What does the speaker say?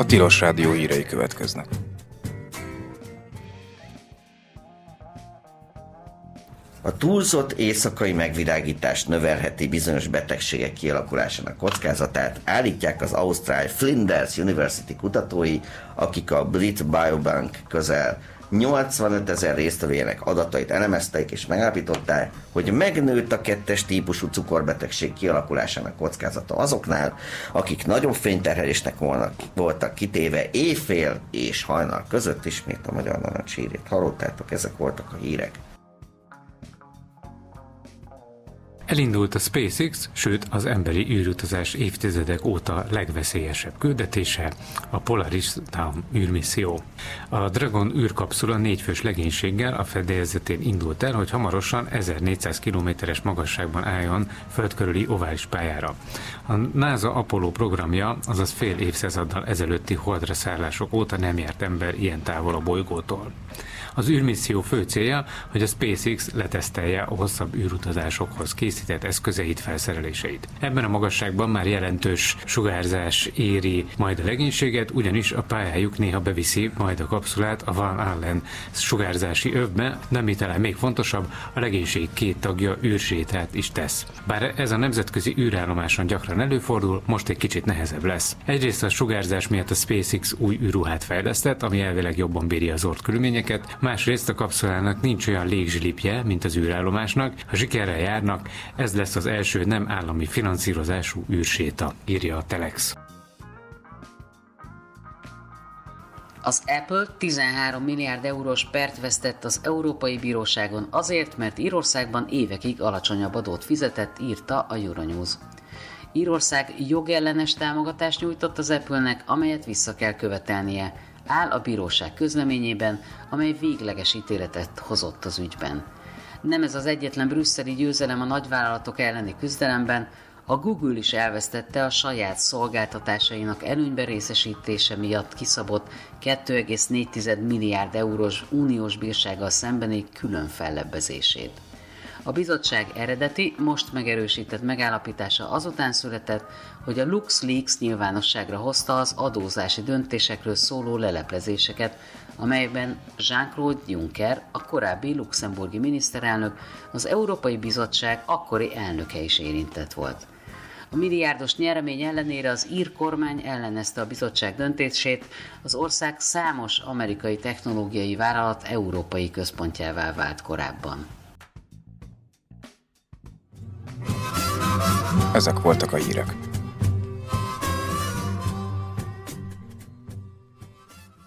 Tilos Rádió hírei következnek. A túlzott éjszakai megvilágítás növelheti bizonyos betegségek kialakulásának kockázatát, állítják az ausztrál Flinders University kutatói, akik a Brit Biobank közel 85 000 résztvevőjének adatait elemezték, és megállapították, hogy megnőtt a 2-es típusú cukorbetegség kialakulásának kockázata azoknál, akik nagyobb fényterhelésnek voltak kitéve éjfél és hajnal között. Ismét a Magyar Narancs hírét hallottátok, ezek voltak a hírek. Elindult a SpaceX, sőt az emberi űrutazás évtizedek óta legveszélyesebb küldetése, a Polaris Dawn űrmisszió. A Dragon űrkapszula 4 fős legénységgel a fedélzetén indult el, hogy hamarosan 1400 kilométeres magasságban álljon föld körüli ovális pályára. A NASA Apollo programja, azaz fél évszázaddal ezelőtti holdra szállások óta nem járt ember ilyen távol a bolygótól. Az űrmisszió fő célja, hogy a SpaceX letesztelje a hosszabb űrutazásokhoz készített eszközeit, felszereléseit. Ebben a magasságban már jelentős sugárzás éri majd a legénységet, ugyanis a pályájuk néha beviszi majd a kapszulát a Van Allen sugárzási övbe, de ami talán még fontosabb, a legénység 2 tagja űrsétát is tesz. Bár ez a nemzetközi űrállomáson gyakran előfordul, most egy kicsit nehezebb lesz. Egyrészt a sugárzás miatt a SpaceX új űrruhát fejlesztett, ami elvileg jobban bírja az ort körülményeket, másrészt a kapszulának nincs olyan légzsilipje, mint az űrállomásnak. Ha sikerrel járnak, ez lesz az első nem állami finanszírozású űrséta, írja a Telex. Az Apple 13 milliárd eurós pert vesztett az Európai Bíróságon azért, mert Írországban évekig alacsonyabb adót fizetett, írta a Euronews. Írország jogellenes támogatást nyújtott az Apple-nek, amelyet vissza kell követelnie, áll a bíróság közleményében, amely végleges ítéletet hozott az ügyben. Nem ez az egyetlen brüsszeli győzelem a nagyvállalatok elleni küzdelemben, a Google is elvesztette a saját szolgáltatásainak előnyben részesítése miatt kiszabott 2,4 milliárd eurós uniós bírsággal szembeni külön fellebbezését. A bizottság eredeti, most megerősített megállapítása azután született, hogy a LuxLeaks nyilvánosságra hozta az adózási döntésekről szóló leleplezéseket, amelyben Jean-Claude Juncker, a korábbi luxemburgi miniszterelnök, az Európai Bizottság akkori elnöke is érintett volt. A milliárdos nyeremény ellenére az ír kormány ellenezte a bizottság döntését, az ország számos amerikai technológiai vállalat európai központjává vált korábban. Ezek voltak a hírek.